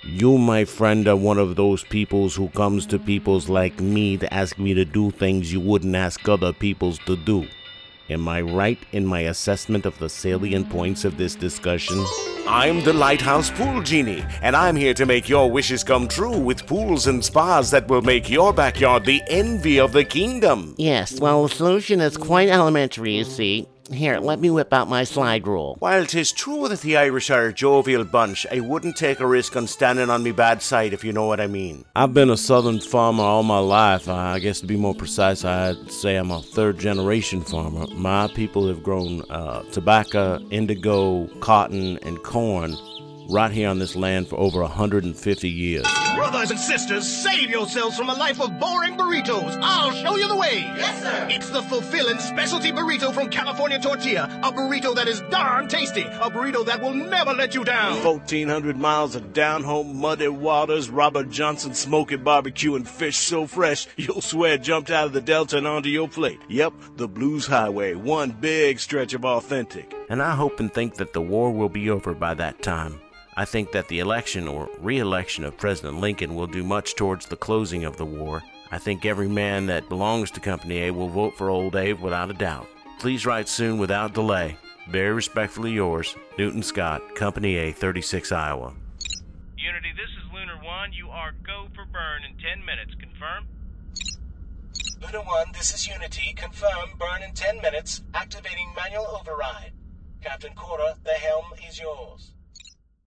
You, my friend, are one of those peoples who comes to peoples like me to ask me to do things you wouldn't ask other peoples to do. Am I right in my assessment of the salient points of this discussion? I'm the Lighthouse Pool Genie, and I'm here to make your wishes come true with pools and spas that will make your backyard the envy of the kingdom. Yes, well, the solution is quite elementary, you see. Here, let me whip out my slide rule. While 'tis true that the Irish are a jovial bunch, I wouldn't take a risk on standing on me bad side, if you know what I mean. I've been a southern farmer all my life. I guess to be more precise, I'd say I'm a third-generation farmer. My people have grown tobacco, indigo, cotton, and corn right here on this land for over 150 years. Brothers and sisters, save yourselves from a life of boring burritos. I'll show you the way. Yes, sir. It's the fulfilling specialty burrito from California Tortilla. A burrito that is darn tasty. A burrito that will never let you down. 1,400 miles of down-home muddy waters, Robert Johnson smoky barbecue, and fish so fresh, you'll swear it jumped out of the Delta and onto your plate. Yep, the Blues Highway, one big stretch of authentic. And I hope and think that the war will be over by that time. I think that the election or re-election of President Lincoln will do much towards the closing of the war. I think every man that belongs to Company A will vote for Old Abe without a doubt. Please write soon without delay. Very respectfully yours, Newton Scott, Company A, 36 Iowa. Unity, this is Lunar 1. You are go for burn in 10 minutes. Confirm? Lunar 1, this is Unity. Confirm, burn in 10 minutes. Activating manual override. Captain Cora, the helm is yours.